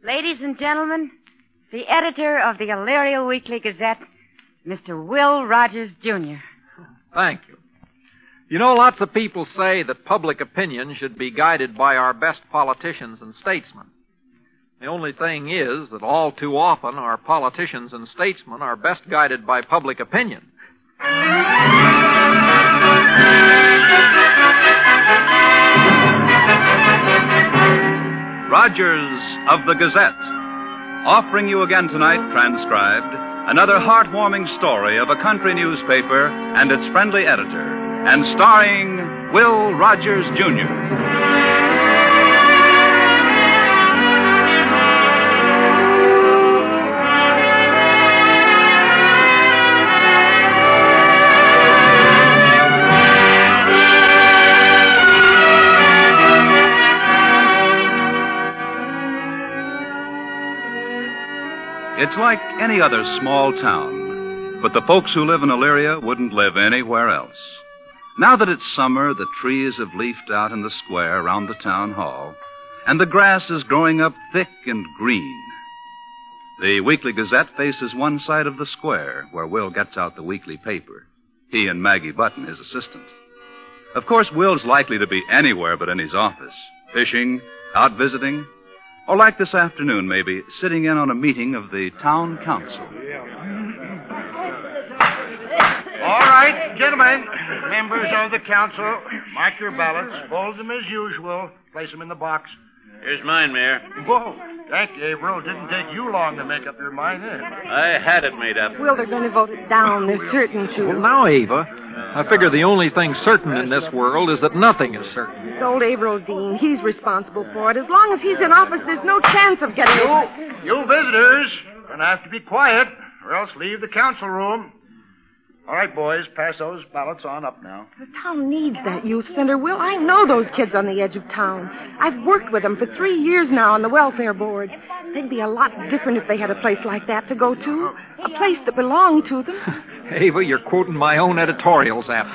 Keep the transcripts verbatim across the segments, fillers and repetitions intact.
Ladies and gentlemen, the editor of the Elyria Weekly Gazette, Mister Will Rogers, Junior Thank you. You know, lots of people say that public opinion should be guided by our best politicians and statesmen. The only thing is that all too often our politicians and statesmen are best guided by public opinion. Rogers of the Gazette, offering you again tonight, transcribed, another heartwarming story of a country newspaper and its friendly editor, and starring Will Rogers, Junior It's like any other small town, but the folks who live in Elyria wouldn't live anywhere else. Now that it's summer, the trees have leafed out in the square around the town hall, and the grass is growing up thick and green. The Weekly Gazette faces one side of the square, where Will gets out the weekly paper. He and Maggie Button, his assistant. Of course, Will's likely to be anywhere but in his office, fishing, out visiting, or like this afternoon, maybe, sitting in on a meeting of the town council. All right, gentlemen, members of the council, mark your ballots, fold them as usual, place them in the box. Here's mine, Mayor. Whoa, thank you, April. It didn't take you long to make up your mind, eh? I had it made up. Well, they're going to vote it down. They're certain to. Well, now, Ava, I figure the only thing certain in this world is that nothing is certain. It's old Averill Dean. He's responsible for it. As long as he's in office, there's no chance of getting You, it. you visitors, gonna have to be quiet, or else leave the council room. All right, boys, pass those ballots on up now. The town needs that youth center, Will. I know those kids on the edge of town. I've worked with them for three years now on the welfare board. They'd be a lot different if they had a place like that to go to. A place that belonged to them. Ava, you're quoting my own editorials, App.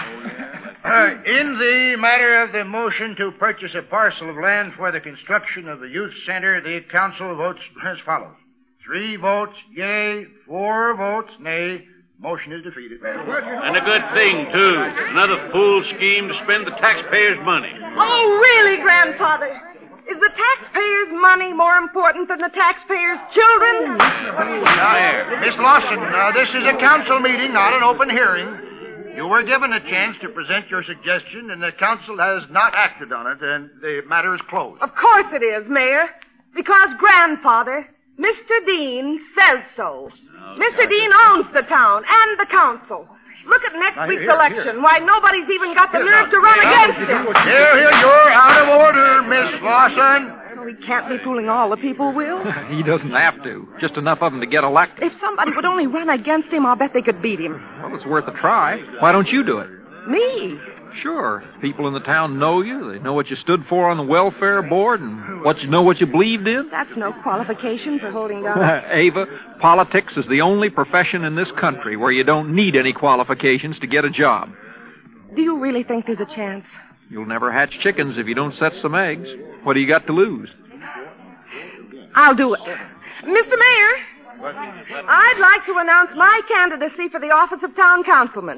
Uh, in the matter of the motion to purchase a parcel of land for the construction of the youth center, the council votes as follows. Three votes yea, four votes nay. Motion is defeated. And a good thing, too. Another fool scheme to spend the taxpayers' money. Oh, really, Grandfather? Is the taxpayers' money more important than the taxpayers' children? Now, Miss Lawson, uh, this is a council meeting, not an open hearing. You were given a chance to present your suggestion, and the council has not acted on it, and the matter is closed. Of course it is, Mayor. Because Grandfather, Mister Dean, says so. Mister Dean owns the town and the council. Look at next Now, week's here, election. here. Why, nobody's even got the Here, nerve now, to run here, against now. him. Here, here, you're out of order, Miss Lawson. Well, he can't be fooling all the people, Will. He doesn't have to. Just enough of them to get elected. If somebody would only run against him, I'll bet they could beat him. Well, it's worth a try. Why don't you do it? Me? Sure. People in the town know you. They know what you stood for on the welfare board and what you know what you believed in. That's no qualification for holding down. Ava, politics is the only profession in this country where you don't need any qualifications to get a job. Do you really think there's a chance? You'll never hatch chickens if you don't set some eggs. What do you got to lose? I'll do it. Mister Mayor, I'd like to announce my candidacy for the office of town councilman.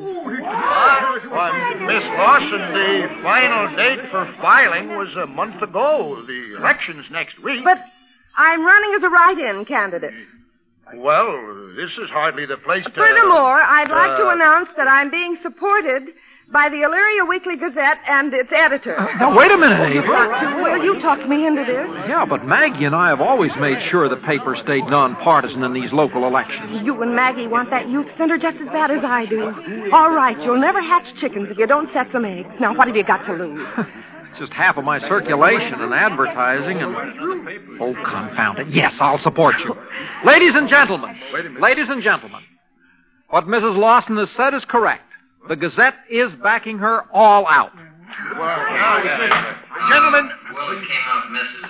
Why, Miss Lawson, the final date for filing was a month ago. The election's next week. But I'm running as a write-in candidate. Well, this is hardly the place to... Furthermore, I'd like to uh, announce that I'm being supported by the Elyria Weekly Gazette and its editor. Now, wait a minute, Ava. Got to, Will. You talked me into this. Yeah, but Maggie and I have always made sure the paper stayed nonpartisan in these local elections. You and Maggie want that youth center just as bad as I do. All right, you'll never hatch chickens if you don't set some eggs. Now, what have you got to lose? Just half of my circulation and advertising and... Oh, confound it. Yes, I'll support you. Ladies and gentlemen. Ladies and gentlemen. What Missus Lawson has said is correct. The Gazette is backing her all out. Well, now, gentlemen... Well, it came out misses.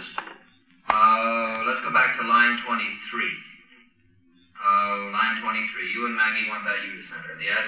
Uh, let's go back to line twenty-three. Uh, line twenty-three. You and Maggie want that youth center. The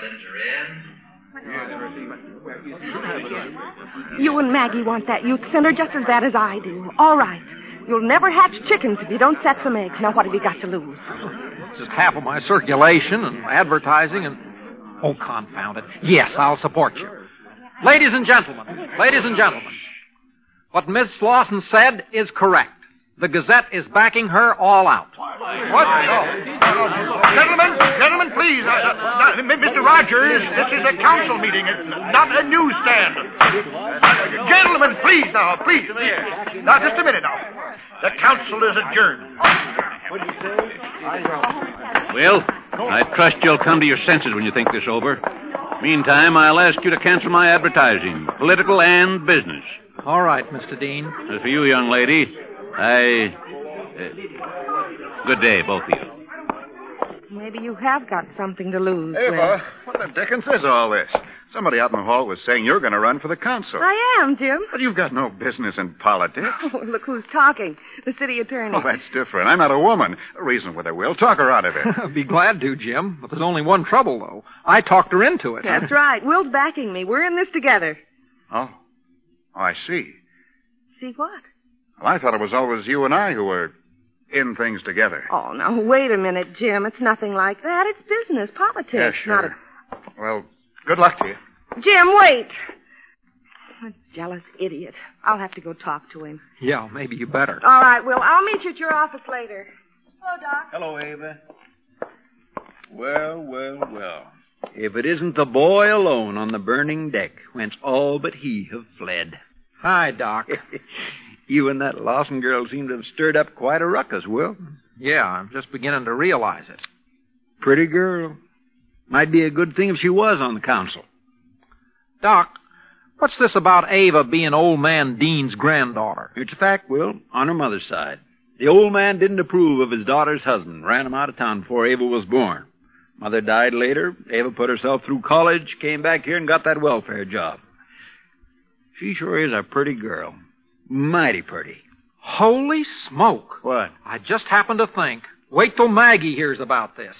ad libs are in. You and Maggie want that youth center just as bad as I do. All right. You'll never hatch chickens if you don't set some eggs. Now, what have you got to lose? Just half of my circulation and advertising and... Oh, confound it. Yes, I'll support you. Ladies and gentlemen, ladies and gentlemen, what Miss Lawson said is correct. The Gazette is backing her all out. What? No. Gentlemen, gentlemen, please. Uh, uh, Mister Rogers, this is a council meeting. It's not a newsstand. Uh, gentlemen, please now, please. Now, just a minute now. The council is adjourned. Well, I trust you'll come to your senses when you think this over. Meantime, I'll ask you to cancel my advertising, political and business. All right, Mister Dean. As for you, young lady, I... Uh, good day, both of you. Maybe you have got something to lose. Ava, Will. what the dickens is all this? Somebody out in the hall was saying you're going to run for the council. I am, Jim. But you've got no business in politics. Oh, look who's talking. The city attorney. Oh, that's different. I'm not a woman. Reason with her, Will. Talk her out of it. I'd be glad to, Jim. But there's only one trouble, though. I talked her into it. That's right. Will's backing me. We're in this together. Oh. Oh, I see. See what? Well, I thought it was always you and I who were in things together. Oh, now, wait a minute, Jim. It's nothing like that. It's business, politics. Yeah, sure. Not a... Well, good luck to you. Jim, wait. A jealous idiot. I'll have to go talk to him. Yeah, maybe you better. All right, Will. I'll meet you at your office later. Hello, Doc. Hello, Ava. Well, well, well. If it isn't the boy alone on the burning deck, whence all but he have fled. Hi, Doc. You and that Lawson girl seem to have stirred up quite a ruckus, Will. Yeah, I'm just beginning to realize it. Pretty girl. Might be a good thing if she was on the council. Doc, what's this about Ava being old man Dean's granddaughter? It's a fact, Will, on her mother's side. The old man didn't approve of his daughter's husband, ran him out of town before Ava was born. Mother died later. Ava put herself through college, came back here and got that welfare job. She sure is a pretty girl. Mighty pretty. Holy smoke. What? I just happened to think. Wait till Maggie hears about this.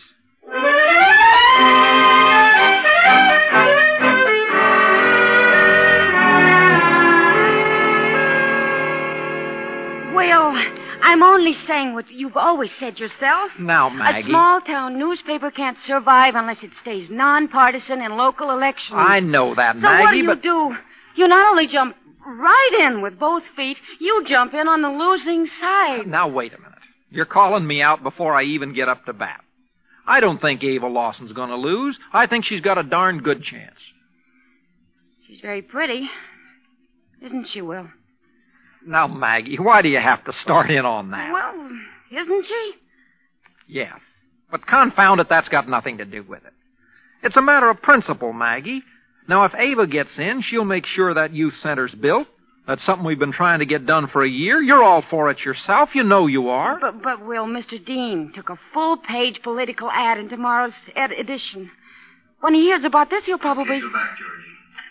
Well, I'm only saying what you've always said yourself. Now, Maggie. A small-town newspaper can't survive unless it stays nonpartisan in local elections. I know that, so Maggie, what do you but... do? You not only jump right in with both feet, you jump in on the losing side. Now, wait a minute. You're calling me out before I even get up to bat. I don't think Ava Lawson's going to lose. I think she's got a darn good chance. She's very pretty, isn't she, Will? Now, Maggie, why do you have to start in on that? Well, isn't she? Yes. But confound it, that's got nothing to do with it. It's a matter of principle, Maggie. Now, if Ava gets in, she'll make sure that youth center's built. That's something we've been trying to get done for a year. You're all for it yourself. You know you are. But, but Will, Mister Dean took a full-page political ad in tomorrow's ed- edition. When he hears about this, he'll probably... Okay, go back, Georgie.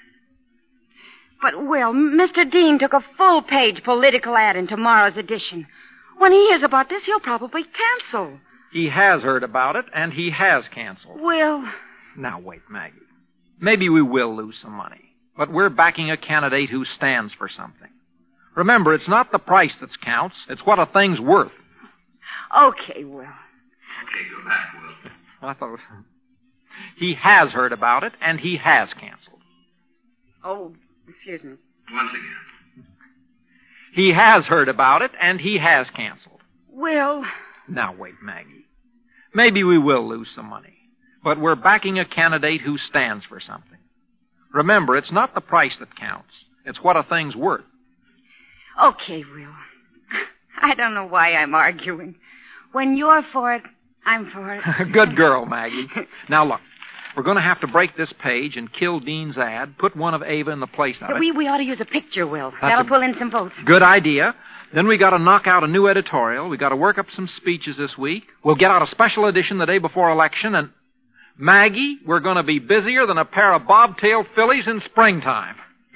But, Will, Mister Dean took a full-page political ad in tomorrow's edition. When he hears about this, he'll probably cancel. He has heard about it, and he has canceled. Will... Now, wait, Maggie. Maybe we will lose some money, but we're backing a candidate who stands for something. Remember, it's not the price that counts. It's what a thing's worth. Okay, Will. Okay, go back, Will. I thought... It... He has heard about it, and he has canceled. Oh, excuse me. Once again. He has heard about it, and he has canceled. Will... Now, wait, Maggie. Maybe we will lose some money, but we're backing a candidate who stands for something. Remember, it's not the price that counts. It's what a thing's worth. Okay, Will. I don't know why I'm arguing. When you're for it, I'm for it. Good girl, Maggie. Now, look. We're going to have to break this page and kill Dean's ad, put one of Ava in the place of it. We, we ought to use a picture, Will. That's That'll a pull in some votes. Good idea. Then we got to knock out a new editorial. We got to work up some speeches this week. We'll get out a special edition the day before election, and Maggie, we're going to be busier than a pair of bobtail fillies in springtime.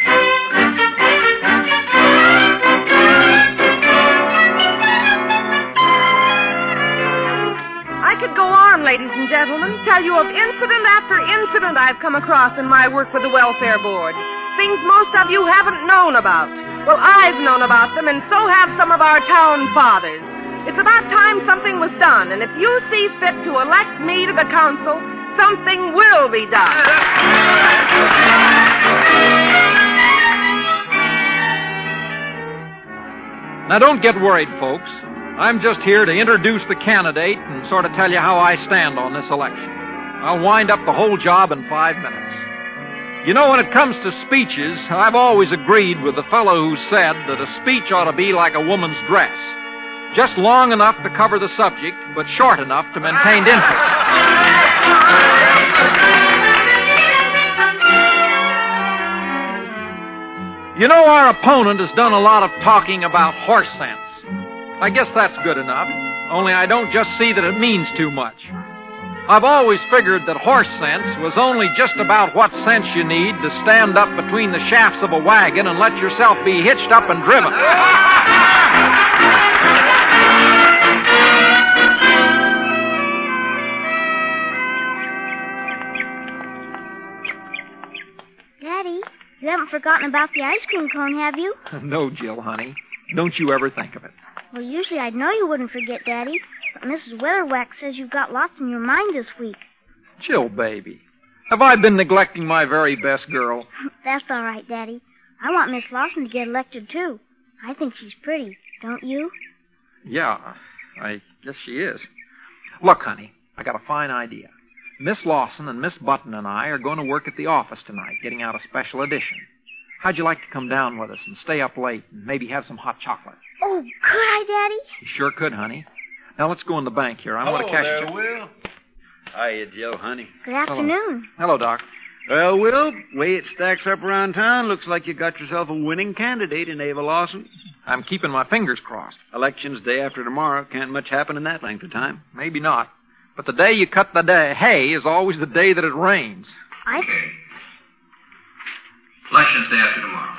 I could go on, ladies and gentlemen, tell you of incident after incident I've come across in my work with the Welfare Board. Things most of you haven't known about. Well, I've known about them, and so have some of our town fathers. It's about time something was done, and if you see fit to elect me to the council, something will be done. Now, don't get worried, folks. I'm just here to introduce the candidate and sort of tell you how I stand on this election. I'll wind up the whole job in five minutes. You know, when it comes to speeches, I've always agreed with the fellow who said that a speech ought to be like a woman's dress. Just long enough to cover the subject, but short enough to maintain interest. You know, our opponent has done a lot of talking about horse sense. I guess that's good enough, only I don't just see that it means too much. I've always figured that horse sense was only just about what sense you need to stand up between the shafts of a wagon and let yourself be hitched up and driven. Daddy, you haven't forgotten about the ice cream cone, have you? No, Jill, honey. Don't you ever think of it. Well, usually I'd know you wouldn't forget, Daddy. But Missus Weatherwax says you've got lots in your mind this week. Jill, baby. Have I been neglecting my very best girl? That's all right, Daddy. I want Miss Lawson to get elected, too. I think she's pretty, don't you? Yeah, I guess she is. Look, honey, I got a fine idea. Miss Lawson and Miss Button and I are going to work at the office tonight, getting out a special edition. How'd you like to come down with us and stay up late and maybe have some hot chocolate? Oh, could I, Daddy? You sure could, honey. Now, let's go in the bank here. I want to catch there, you. Will. Hiya, Jill, honey. Good afternoon. Hello, Doc. Well, Will, way it stacks up around town, looks like you got yourself a winning candidate in Ava Lawson. I'm keeping my fingers crossed. Election's day after tomorrow. Can't much happen in that length of time. Maybe not. But the day you cut the day, hay is always the day that it rains. I... Okay. Election's day after tomorrow.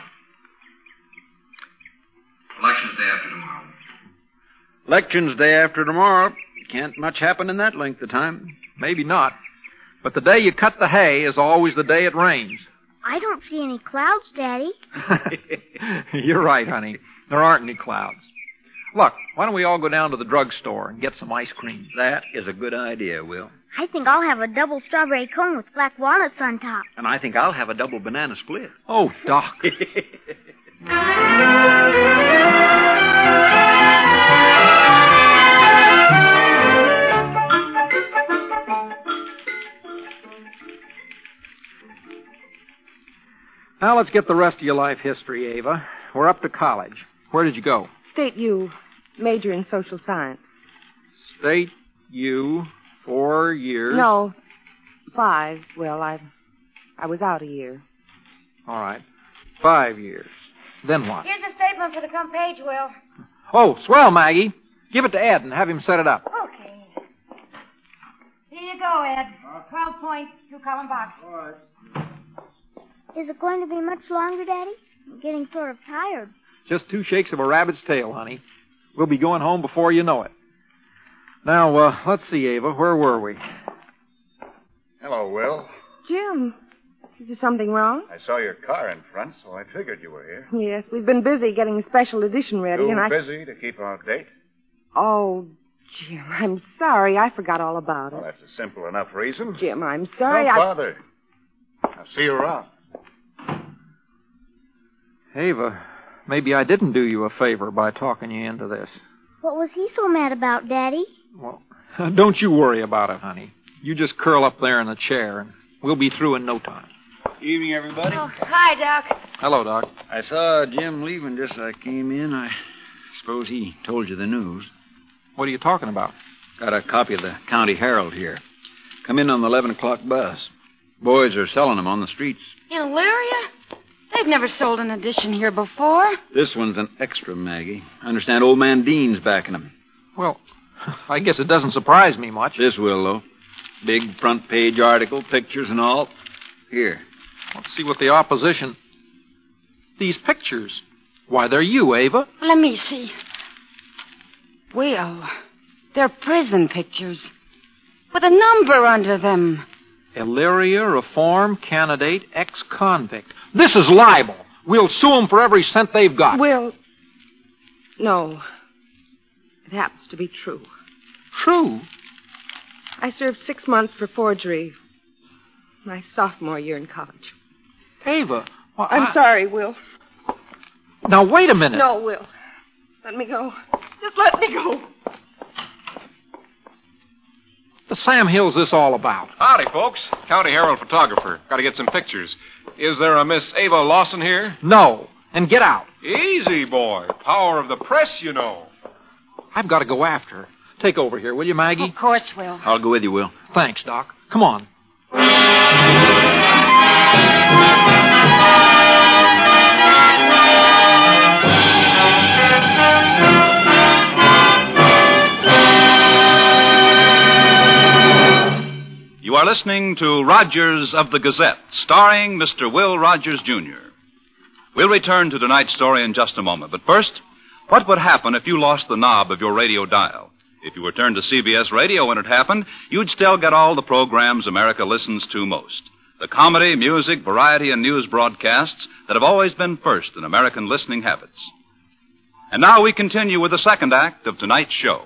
Election's day after tomorrow. Election's day after tomorrow. Can't much happen in that length of time. Maybe not. But the day you cut the hay is always the day it rains. I don't see any clouds, Daddy. You're right, honey. There aren't any clouds. Look, why don't we all go down to the drugstore and get some ice cream? That is a good idea, Will. I think I'll have a double strawberry cone with black walnuts on top. And I think I'll have a double banana split. Oh, Doc. Now let's get the rest of your life history, Ava. We're up to college. Where did you go? State U, major in social science. State U, four years. No, five. Well, I, I was out a year. All right, five years. Then what? Here's a statement for the front page, Will. Oh, swell, Maggie. Give it to Ed and have him set it up. Okay. Here you go, Ed. Twelve points, two-column box. All right. Is it going to be much longer, Daddy? I'm getting sort of tired. Just two shakes of a rabbit's tail, honey. We'll be going home before you know it. Now, uh, let's see, Ava. Where were we? Hello, Will. Jim, is there something wrong? I saw your car in front, so I figured you were here. Yes, we've been busy getting the special edition ready, Too and I... busy to keep out date? Oh, Jim, I'm sorry. I forgot all about it. Well, that's a simple enough reason. Jim, I'm sorry. Don't I... bother. I'll see you around. Ava, maybe I didn't do you a favor by talking you into this. What was he so mad about, Daddy? Well, don't you worry about it, honey. You just curl up there in the chair, and we'll be through in no time. Evening, everybody. Oh, hi, Doc. Hello, Doc. I saw Jim leaving just as I came in. I suppose he told you the news. What are you talking about? Got a copy of the County Herald here. Come in on the eleven o'clock bus. Boys are selling them on the streets. In Elyria? They've never sold an edition here before. This one's an extra, Maggie. I understand old man Dean's backing them. Well, I guess it doesn't surprise me much. This will, though. Big front page article, pictures and all. Here. Let's see what the opposition... These pictures. Why, they're you, Ava. Let me see. Will, they're prison pictures. With a number under them. Elyria Reform Candidate Ex-Convict. This is libel. We'll sue them for every cent they've got. Will. No. It happens to be true. True? I served six months for forgery my sophomore year in college. Ava. Well, I'm I... sorry, Will. Now, wait a minute. No, Will. Let me go. Just let me go. The Sam Hill's this all about? Howdy, folks. County Herald photographer. Got to get some pictures. Is there a Miss Ava Lawson here? No. And get out. Easy, boy. Power of the press, you know. I've got to go after her. Take over here, will you, Maggie? Of course, Will. I'll go with you, Will. Thanks, Doc. Come on. You are listening to Rogers of the Gazette, starring Mister Will Rogers, Junior We'll return to tonight's story in just a moment. But first, what would happen if you lost the knob of your radio dial? If you returned to C B S Radio when it happened, you'd still get all the programs America listens to most. The comedy, music, variety, and news broadcasts that have always been first in American listening habits. And now we continue with the second act of tonight's show.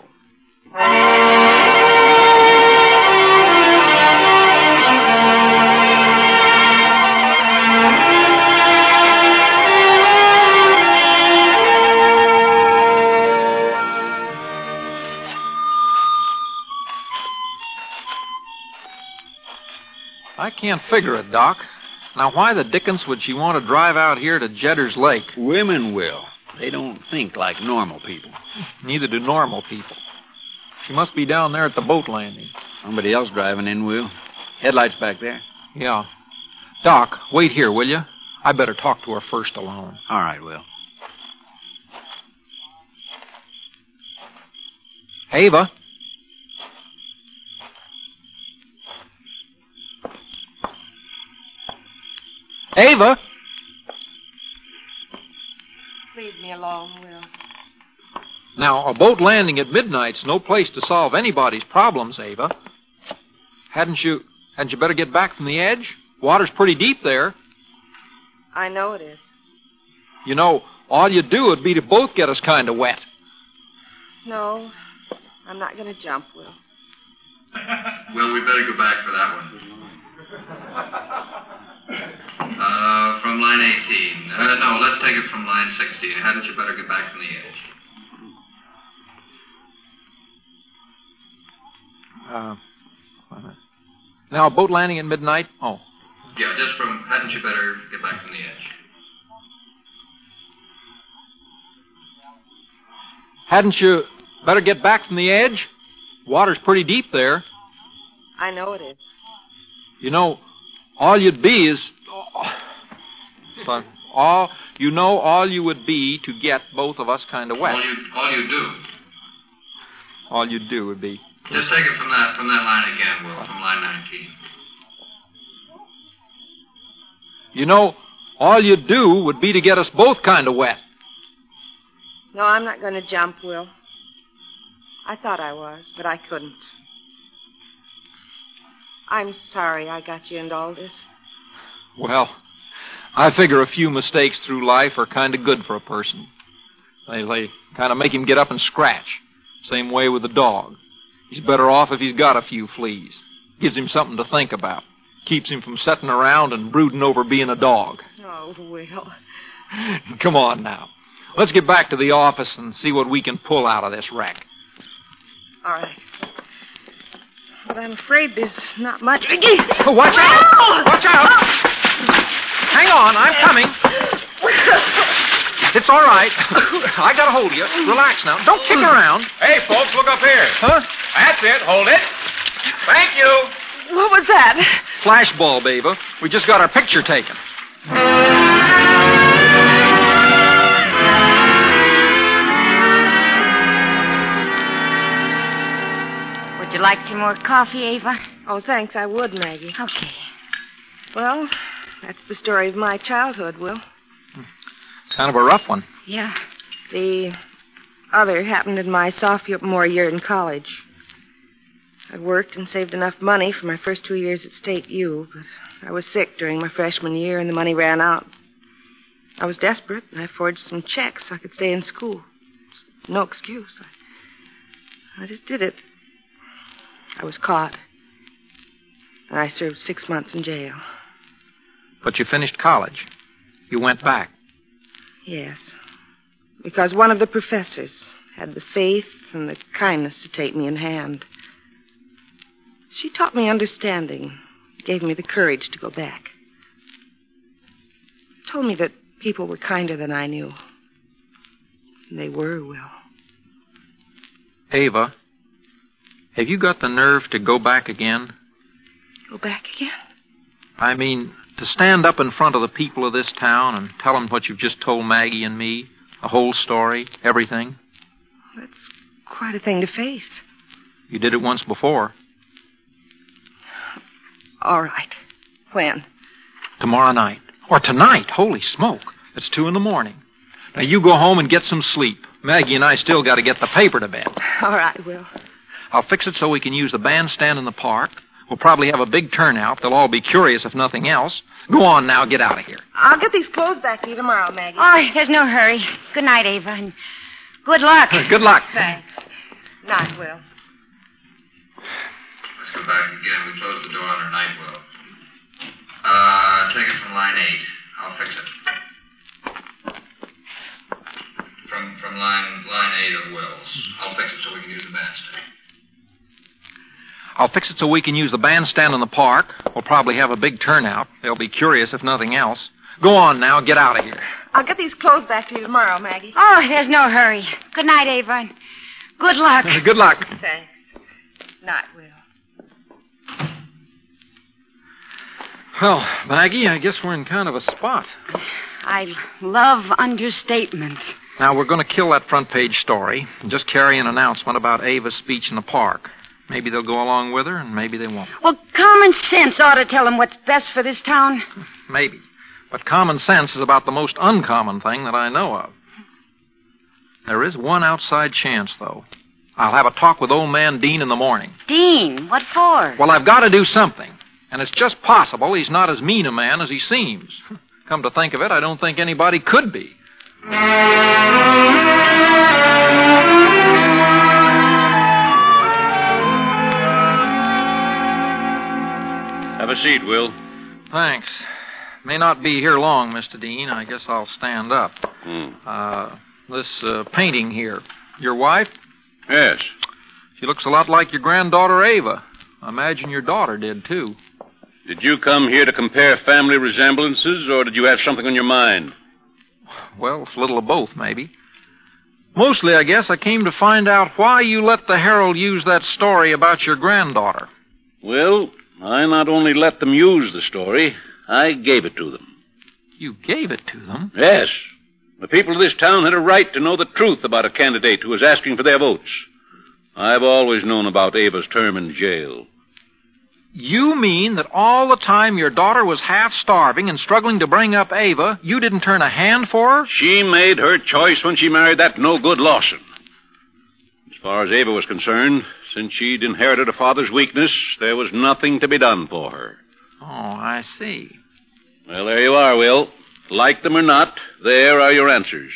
I can't figure it, Doc. Now, why the dickens would she want to drive out here to Jedder's Lake? Women will. They don't think like normal people. Neither do normal people. She must be down there at the boat landing. Somebody else driving in, Will. Headlights back there. Yeah. Doc, wait here, will you? I better talk to her first alone. All right, Will. Ava? Ava? Leave me alone, Will. Now, a boat landing at midnight's no place to solve anybody's problems, Ava. Hadn't you, hadn't you better get back from the edge? Water's pretty deep there. I know it is. You know, all you'd do would be to both get us kind of wet. No, I'm not going to jump, Will. Well, we better go back for that one. Uh, from line eighteen. Uh, no, let's take it from line sixteen. Hadn't you better get back from the edge? Uh, now, a boat landing at midnight? Oh. Yeah, just from, hadn't you better get back from the edge? Hadn't you better get back from the edge? Water's pretty deep there. I know it is. You know, all you'd be is... Oh, all, you know, all you would be to get both of us kind of wet. All you, all you do. All you'd do would be... Just take it from that, from that line again, Will, from line nineteen. You know, all you'd do would be to get us both kind of wet. No, I'm not going to jump, Will. I thought I was, but I couldn't. I'm sorry I got you into all this. Well, I figure a few mistakes through life are kind of good for a person. They, they kind of make him get up and scratch. Same way with the dog. He's better off if he's got a few fleas. Gives him something to think about. Keeps him from sitting around and brooding over being a dog. Oh, Will. Come on now. Let's get back to the office and see what we can pull out of this wreck. All right. But I'm afraid there's not much... Oh, watch out! Watch out! Hang on, I'm coming. It's all right. I got a hold of you. Relax now. Don't kick around. Hey, folks, look up here. Huh? That's it. Hold it. Thank you. What was that? Flashbulb, Ava. We just got our picture taken. Would you like some more coffee, Ava? Oh, thanks, I would, Maggie. Okay. Well, that's the story of my childhood, Will. Kind of a rough one. Yeah. The other happened in my sophomore year in college. I worked and saved enough money for my first two years at State U, but I was sick during my freshman year and the money ran out. I was desperate, and I forged some checks so I could stay in school. No excuse. I, I just did it. I was caught. And I served six months in jail. But you finished college. You went back. Yes. Because one of the professors had the faith and the kindness to take me in hand. She taught me understanding, gave me the courage to go back. Told me that people were kinder than I knew. And they were, Will. Ava, have you got the nerve to go back again? Go back again? I mean, to stand up in front of the people of this town and tell them what you've just told Maggie and me, the whole story, everything? That's quite a thing to face. You did it once before. All right. When? Tomorrow night. Or tonight. Holy smoke. It's two in the morning. Now, you go home and get some sleep. Maggie and I still got to get the paper to bed. All right, Will. I'll fix it so we can use the bandstand in the park. We'll probably have a big turnout. They'll all be curious, if nothing else. Go on now. Get out of here. I'll get these clothes back to you tomorrow, Maggie. Oh, there's no hurry. Good night, Ava, and good luck. Good luck. Thanks. Night, Will. Let's go back again. We closed the door on her night, Will. Uh, take it from line eight. I'll fix it. From from line line eight of Will's. I'll fix it so we can use the bandstand. I'll fix it so we can use the bandstand in the park. We'll probably have a big turnout. They'll be curious, if nothing else. Go on now. Get out of here. I'll get these clothes back to you tomorrow, Maggie. Oh, there's no hurry. Good night, Ava, and good luck. Good luck. Thanks. Night, Will. Well, Maggie, I guess we're in kind of a spot. I love understatement. Now, we're going to kill that front page story and just carry an announcement about Ava's speech in the park. Maybe they'll go along with her, and maybe they won't. Well, common sense ought to tell them what's best for this town. Maybe. But common sense is about the most uncommon thing that I know of. There is one outside chance, though. I'll have a talk with old man Dean in the morning. Dean? What for? Well, I've got to do something. And it's just possible he's not as mean a man as he seems. Come to think of it, I don't think anybody could be. Have a seat, Will. Thanks. May not be here long, Mister Dean. I guess I'll stand up. Hmm. Uh, this uh, painting here. Your wife? Yes. She looks a lot like your granddaughter, Ava. I imagine your daughter did, too. Did you come here to compare family resemblances, or did you have something on your mind? Well, it's a little of both, maybe. Mostly, I guess, I came to find out why you let the Herald use that story about your granddaughter. Well, I not only let them use the story, I gave it to them. You gave it to them? Yes. The people of this town had a right to know the truth about a candidate who was asking for their votes. I've always known about Ava's term in jail. You mean that all the time your daughter was half starving and struggling to bring up Ava, you didn't turn a hand for her? She made her choice when she married that no-good Lawson. As far as Ava was concerned, since she'd inherited her father's weakness, there was nothing to be done for her. Oh, I see. Well, there you are, Will. Like them or not, there are your answers.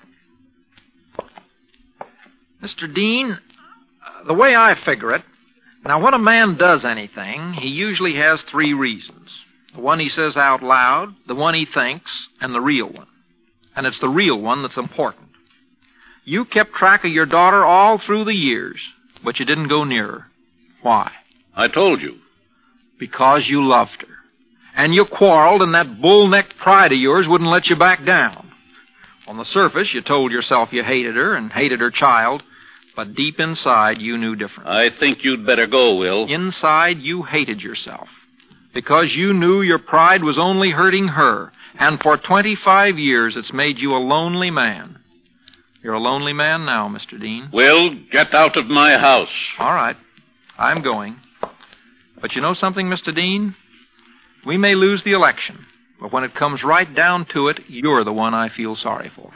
Mister Dean, uh, the way I figure it, now, when a man does anything, he usually has three reasons. The one he says out loud, the one he thinks, and the real one. And it's the real one that's important. You kept track of your daughter all through the years, but you didn't go near her. Why? I told you. Because you loved her. And you quarreled, and that bull-necked pride of yours wouldn't let you back down. On the surface, you told yourself you hated her and hated her child, but deep inside, you knew different. I think you'd better go, Will. Inside, you hated yourself. Because you knew your pride was only hurting her. And for twenty-five years, it's made you a lonely man. You're a lonely man now, Mister Dean. Will, get out of my house. All right. I'm going. But you know something, Mister Dean? We may lose the election, but when it comes right down to it, you're the one I feel sorry for.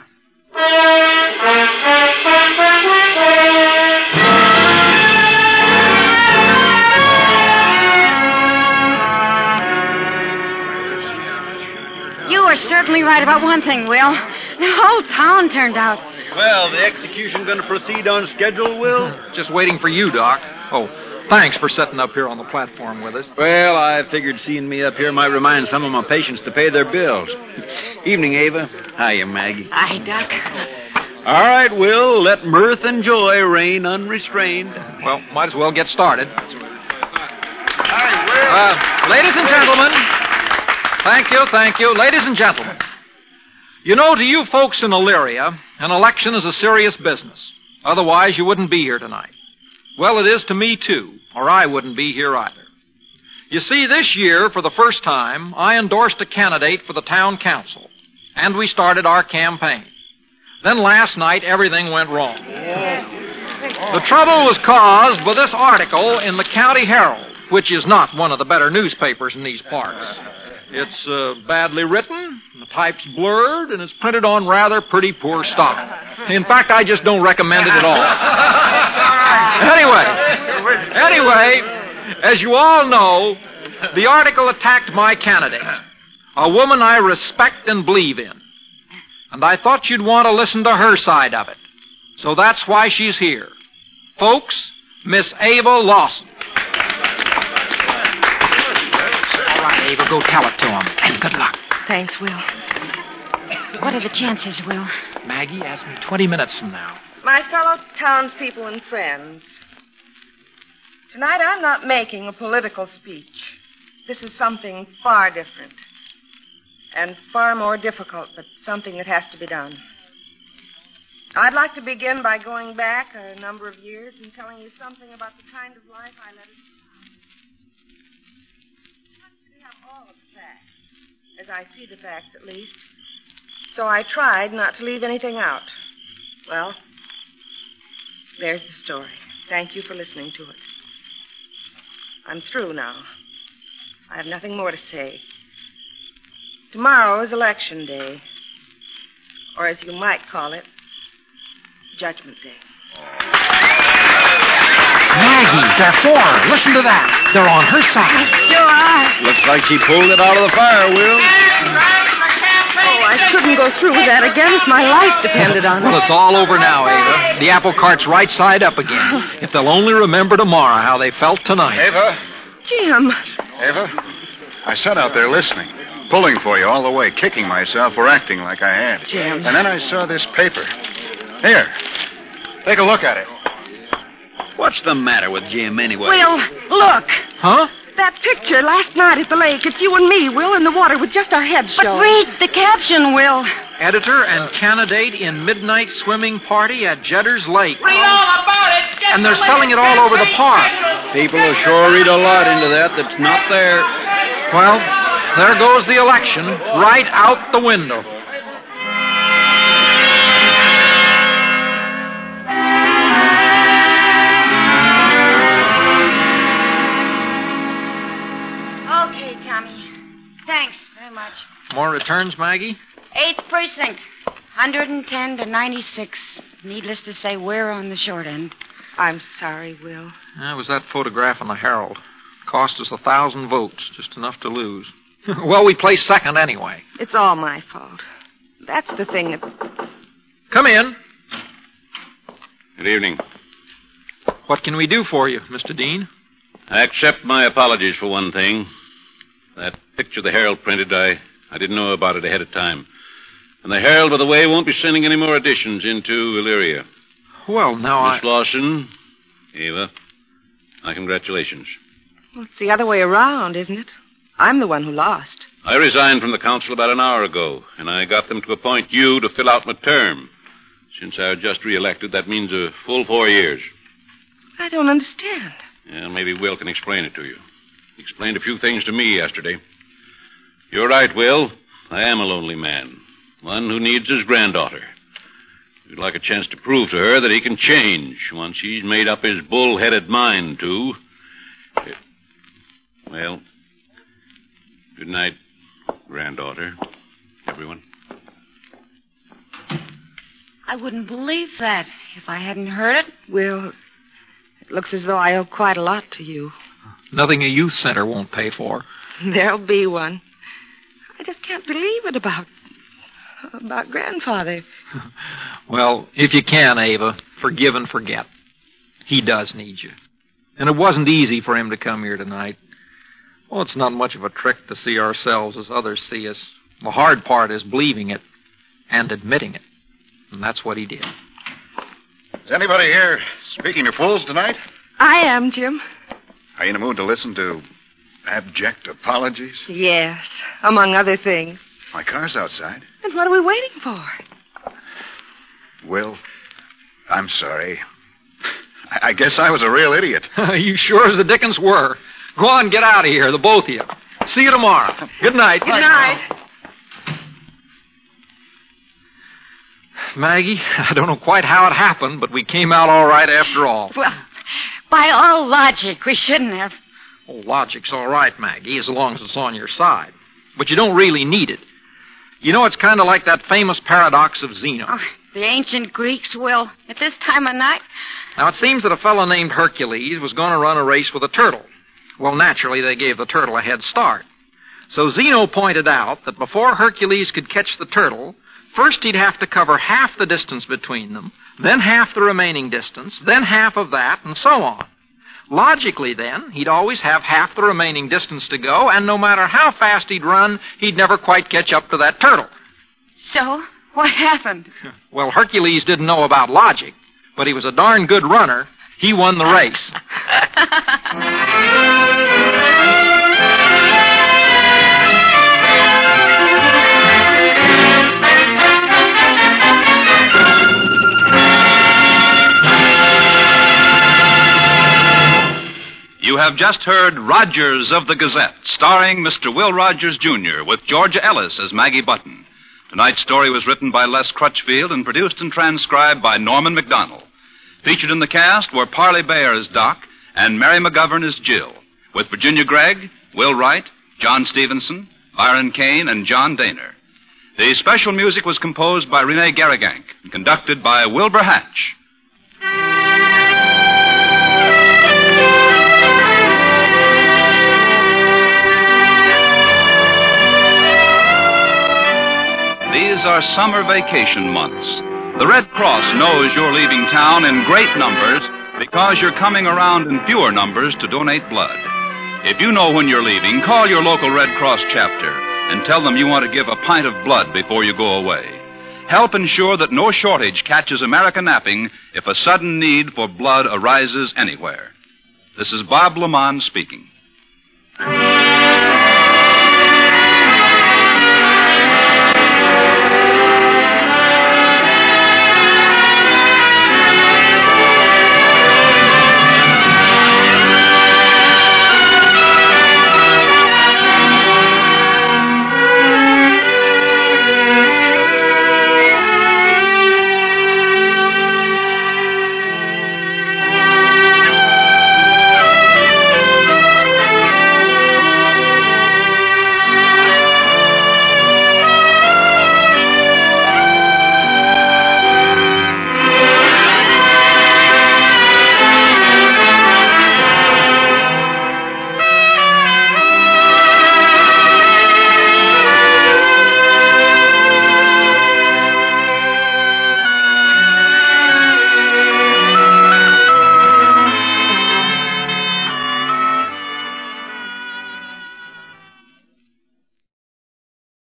You were certainly right right about one thing, Will. The whole town turned out. Well, the execution going to proceed on schedule, Will? Just waiting for you, Doc. Oh, thanks for sitting up here on the platform with us. Well, I figured seeing me up here might remind some of my patients to pay their bills. Evening, Ava. Hiya, Maggie. Hi, Doc. All right, Will, let mirth and joy reign unrestrained. Well, might as well get started. Hi, Will. Uh, ladies and gentlemen, thank you, thank you. Ladies and gentlemen, you know, to you folks in Elyria, an election is a serious business. Otherwise, you wouldn't be here tonight. Well, it is to me, too, or I wouldn't be here either. You see, this year, for the first time, I endorsed a candidate for the town council, and we started our campaign. Then last night, everything went wrong. The trouble was caused by this article in the County Herald, which is not one of the better newspapers in these parts. It's uh, badly written, the type's blurred, and it's printed on rather pretty poor stock. In fact, I just don't recommend it at all. Anyway, anyway, as you all know, the article attacked my candidate, a woman I respect and believe in. And I thought you'd want to listen to her side of it. So that's why she's here. Folks, Miss Ava Lawson. All right, Ava, go tell it to him. And good luck. Thanks, Will. What are the chances, Will? Maggie, ask me twenty minutes from now. My fellow townspeople and friends, tonight I'm not making a political speech. This is something far different and far more difficult, but something that has to be done. I'd like to begin by going back a number of years and telling you something about the kind of life I led as a child. I didn't have all of the facts, as I see the facts at least, so I tried not to leave anything out. Well, there's the story. Thank you for listening to it. I'm through now. I have nothing more to say. Tomorrow is Election Day, or as you might call it, Judgment Day. Maggie, they're for her. Listen to that. They're on her side. They sure are. Looks like she pulled it out of the fire, Will. Oh, I couldn't go through with that again if my life depended on it. Well, it's all over now, Ava. The apple cart's right side up again. If they'll only remember tomorrow how they felt tonight. Ava? Jim. Ava? I sat out there listening, pulling for you all the way, kicking myself for acting like I had. Jim. And then I saw this paper. Here. Take a look at it. What's the matter with Jim, anyway? Will, look. Huh? That picture last night at the lake. It's you and me, Will, in the water with just our heads But showing. read the caption, Will. Editor and candidate in midnight swimming party at Jedder's Lake. Read all about it. Get And they're the selling it all over the park. People will sure read a lot into that that's not there. Well, there goes the election, right out the window. Okay, Tommy. Thanks very much. More returns, Maggie? Eighth precinct. one hundred ten to ninety-six. Needless to say, we're on the short end. I'm sorry, Will. That was that photograph in the Herald. Cost us a thousand votes, just enough to lose. Well, we placed second anyway. It's all my fault. That's the thing that... Come in. Good evening. What can we do for you, Mister Dean? I accept my apologies for one thing. That picture the Herald printed, I, I didn't know about it ahead of time. And the Herald, by the way, won't be sending any more editions into Elyria. Well, now Miss I... Lawson, Ava, my congratulations. Well, it's the other way around, isn't it? I'm the one who lost. I resigned from the council about an hour ago, and I got them to appoint you to fill out my term. Since I was just re-elected, that means a full four years. I don't understand. Yeah, maybe Will can explain it to you. He explained a few things to me yesterday. You're right, Will. I am a lonely man. One who needs his granddaughter. He'd like a chance to prove to her that he can change once he's made up his bull-headed mind to. Well, good night, granddaughter, everyone. I wouldn't believe that if I hadn't heard it. Will, it looks as though I owe quite a lot to you. Nothing a youth center won't pay for. There'll be one. I just can't believe it about About Grandfather. Well, if you can, Ava, forgive and forget. He does need you. And it wasn't easy for him to come here tonight. Well, it's not much of a trick to see ourselves as others see us. The hard part is believing it and admitting it. And that's what he did. Is anybody here speaking to fools tonight? I am, Jim. Are you in a mood to listen to abject apologies? Yes, among other things. My car's outside. And what are we waiting for? Will, I'm sorry. I, I guess I was a real idiot. You sure as the dickens were. Go on, get out of here, the both of you. See you tomorrow. Good night. Good night. Maggie, I don't know quite how it happened, but we came out all right after all. Well, by all logic, we shouldn't have. Oh, logic's all right, Maggie, as long as it's on your side. But you don't really need it. You know, it's kind of like that famous paradox of Zeno. Oh, the ancient Greeks, Will, at this time of night. Now, it seems that a fellow named Hercules was going to run a race with a turtle. Well, naturally, they gave the turtle a head start. So Zeno pointed out that before Hercules could catch the turtle, first he'd have to cover half the distance between them, then half the remaining distance, then half of that, and so on. Logically, then, he'd always have half the remaining distance to go, and no matter how fast he'd run, he'd never quite catch up to that turtle. So, what happened? Well, Hercules didn't know about logic, but he was a darn good runner. He won the race. You have just heard Rogers of the Gazette, starring Mister Will Rogers, Junior, with Georgia Ellis as Maggie Button. Tonight's story was written by Les Crutchfield and produced and transcribed by Norman McDonald. Featured in the cast were Parley Bayer as Doc and Mary McGovern as Jill, with Virginia Gregg, Will Wright, John Stevenson, Byron Kane, and John Daner. The special music was composed by Rene Garrigank and conducted by Wilbur Hatch. These are summer vacation months. The Red Cross knows you're leaving town in great numbers because you're coming around in fewer numbers to donate blood. If you know when you're leaving, call your local Red Cross chapter and tell them you want to give a pint of blood before you go away. Help ensure that no shortage catches America napping if a sudden need for blood arises anywhere. This is Bob Lamont speaking.